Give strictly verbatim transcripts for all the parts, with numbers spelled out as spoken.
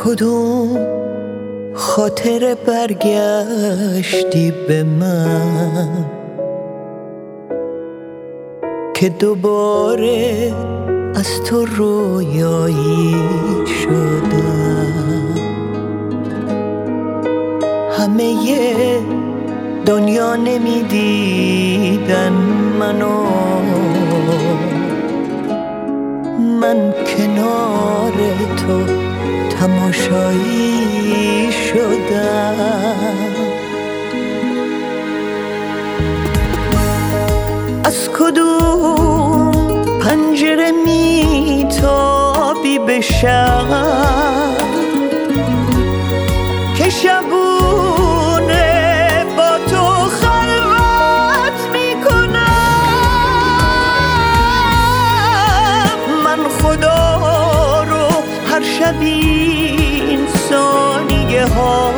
کدوم خاطر برگشتی به من که دوباره از تو رویایی شدم. همه دنیا نمیدیدن منو، من کنار تو تماشایی شدم. از کدوم پنجره میتابی به شب که شبونه با تو خلوت میکنم. من خدا رو هر شب این ثانیه ها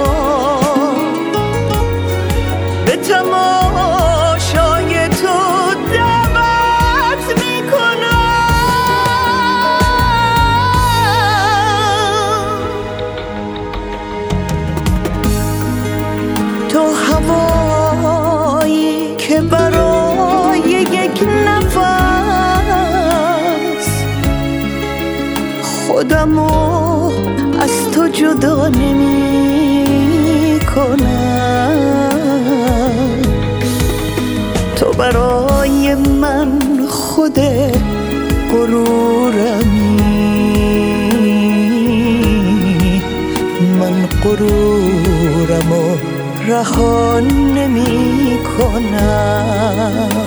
به تماشای تو دعوت میکنم. تو هوایی که برای یک نفس خودمو از تو جدا نمی کنم. تو برای من خود غرورمی، من غرورمو رها نمی کنم.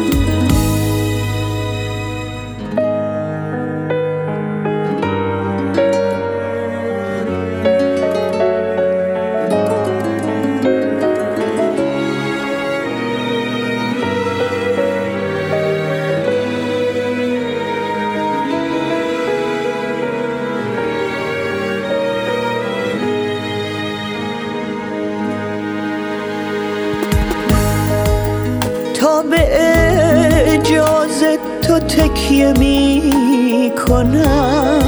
تا به اجازه تو تکیه می کنم،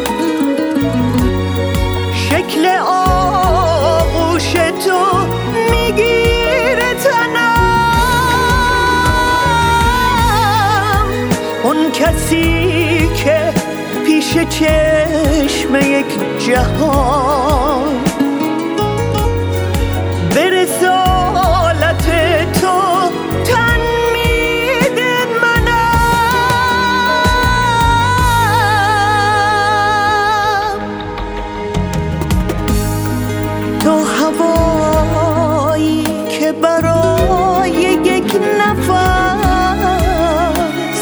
شکل آغوش تو میگیره تنم. اون کسی که پیش چشم یک جهان به رسالت تو تن میده منم. تو هوایی که برای یک نفس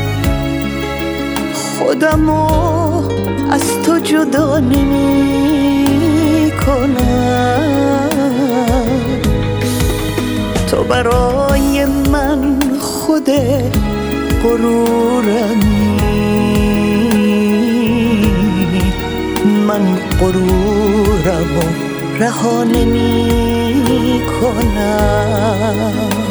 خودمو از تو جدا نمی کنم. تو برای من خود غرورمی، من غرورمو رها نمی کنم.